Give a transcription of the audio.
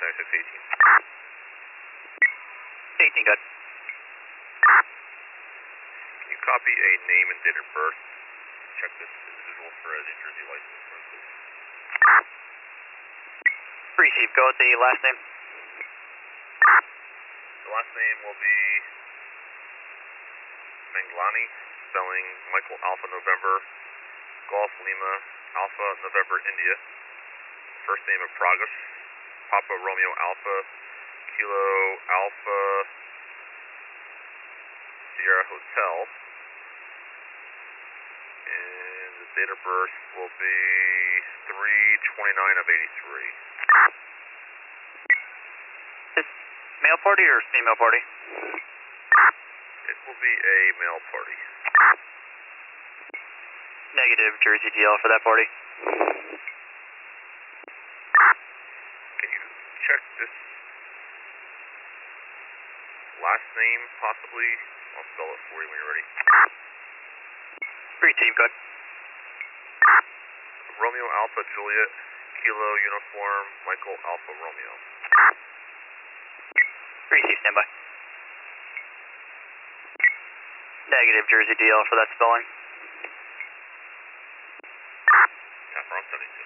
contact 618. 18, good. Can you copy a name and date of birth? Check this individual for a New Jersey license, please. Received, go with the last name. The last name will be Manglani, spelling Michael Alpha November, Golf Lima, Alpha November India. First name of Pragas, Papa Romeo Alpha, Kilo Alpha Sierra Hotel. And the date of birth will be 3/29 of 83. Male party or female party? It will be a male party. Negative, Jersey DL for that party. Can you check this last name, possibly? I'll spell it for you when you're ready. Received, good. Romeo Alpha Juliet, Kilo Uniform, Michael Alpha Romeo. Received, standby. Negative, Jersey DL for that spelling. Yeah, we're on 72.